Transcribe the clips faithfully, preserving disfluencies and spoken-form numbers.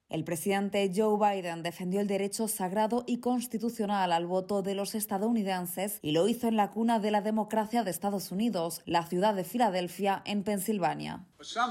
El presidente Joe Biden defendió el derecho sagrado y constitucional al voto de los estadounidenses y lo hizo en la cuna de la democracia de Estados Unidos, la ciudad de Filadelfia, en Pensilvania.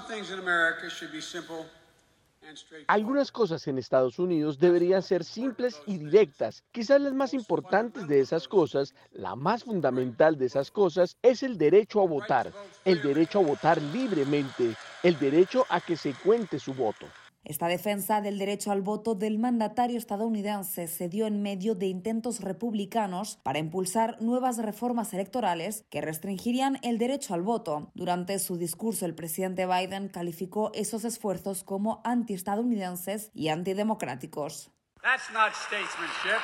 Algunas cosas en Estados Unidos deberían ser simples y directas. Quizás las más importantes de esas cosas, la más fundamental de esas cosas, es el derecho a votar, el derecho a votar libremente, el derecho a que se cuente su voto. Esta defensa del derecho al voto del mandatario estadounidense se dio en medio de intentos republicanos para impulsar nuevas reformas electorales que restringirían el derecho al voto. Durante su discurso, el presidente Biden calificó esos esfuerzos como antiestadounidenses y antidemocráticos. That's not statesmanship.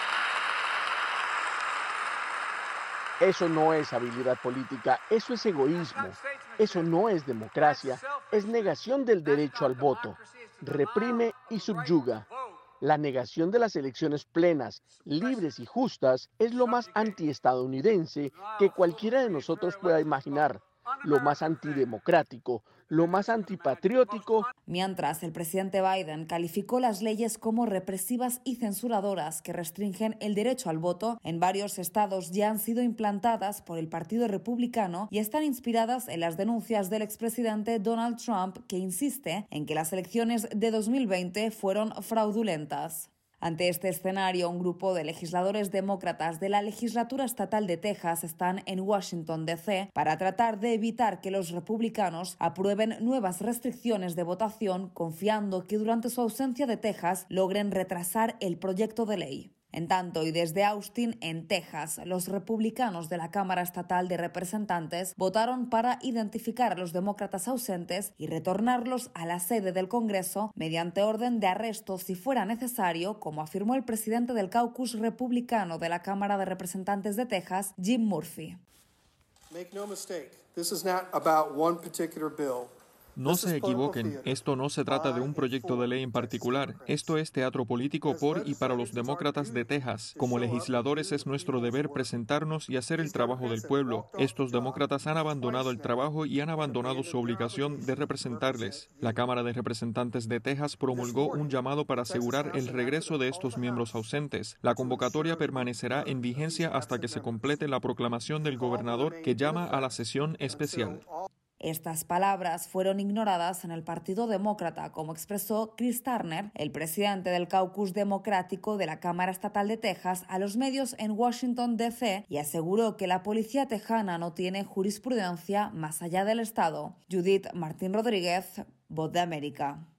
Eso no es habilidad política, eso es egoísmo, eso no es democracia, es negación del derecho al voto, reprime y subyuga. La negación de las elecciones plenas, libres y justas es lo más antiestadounidense que cualquiera de nosotros pueda imaginar, lo más antidemocrático, lo más antipatriótico. Mientras, el presidente Biden calificó las leyes como represivas y censuradoras que restringen el derecho al voto. En varios estados ya han sido implantadas por el Partido Republicano y están inspiradas en las denuncias del expresidente Donald Trump, que insiste en que las elecciones de dos mil veinte fueron fraudulentas. Ante este escenario, un grupo de legisladores demócratas de la legislatura estatal de Texas están en Washington, D C para tratar de evitar que los republicanos aprueben nuevas restricciones de votación, confiando que durante su ausencia de Texas logren retrasar el proyecto de ley. En tanto, y desde Austin, en Texas, los republicanos de la Cámara Estatal de Representantes votaron para identificar a los demócratas ausentes y retornarlos a la sede del Congreso mediante orden de arresto si fuera necesario, como afirmó el presidente del caucus republicano de la Cámara de Representantes de Texas, Jim Murphy. Make no mistake, this is not about one particular bill. No se equivoquen, esto no se trata de un proyecto de ley en particular. Esto es teatro político por y para los demócratas de Texas. Como legisladores es nuestro deber presentarnos y hacer el trabajo del pueblo. Estos demócratas han abandonado el trabajo y han abandonado su obligación de representarles. La Cámara de Representantes de Texas promulgó un llamado para asegurar el regreso de estos miembros ausentes. La convocatoria permanecerá en vigencia hasta que se complete la proclamación del gobernador que llama a la sesión especial. Estas palabras fueron ignoradas en el Partido Demócrata, como expresó Chris Turner, el presidente del caucus democrático de la Cámara Estatal de Texas, a los medios en Washington, D C, y aseguró que la policía tejana no tiene jurisprudencia más allá del Estado. Judith Martín Rodríguez, Voz de América.